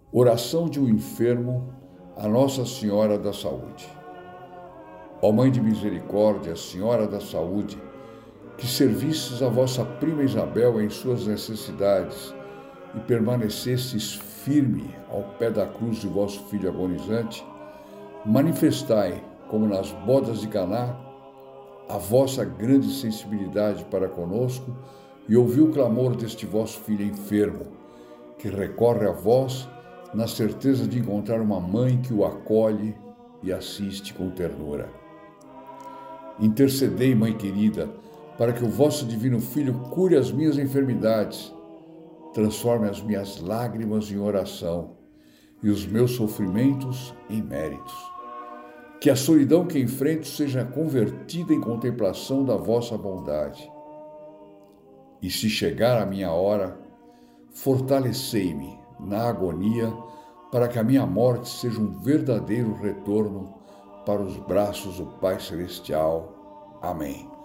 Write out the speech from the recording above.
Oração de um enfermo a Nossa Senhora da Saúde. Ó Mãe de Misericórdia, Senhora da Saúde, que servistes a vossa prima Isabel em suas necessidades e permanecestes firme ao pé da cruz de vosso Filho agonizante, manifestai, como nas bodas de Caná, a vossa grande sensibilidade para conosco e ouvi o clamor deste vosso Filho enfermo, que recorre a vós na certeza de encontrar uma mãe que o acolhe e assiste com ternura. Intercedei, Mãe querida, para que o vosso divino Filho cure as minhas enfermidades, transforme as minhas lágrimas em oração e os meus sofrimentos em méritos. Que a solidão que enfrento seja convertida em contemplação da vossa bondade. E se chegar a minha hora, fortalecei-me na agonia para que a minha morte seja um verdadeiro retorno para os braços do Pai Celestial. Amém.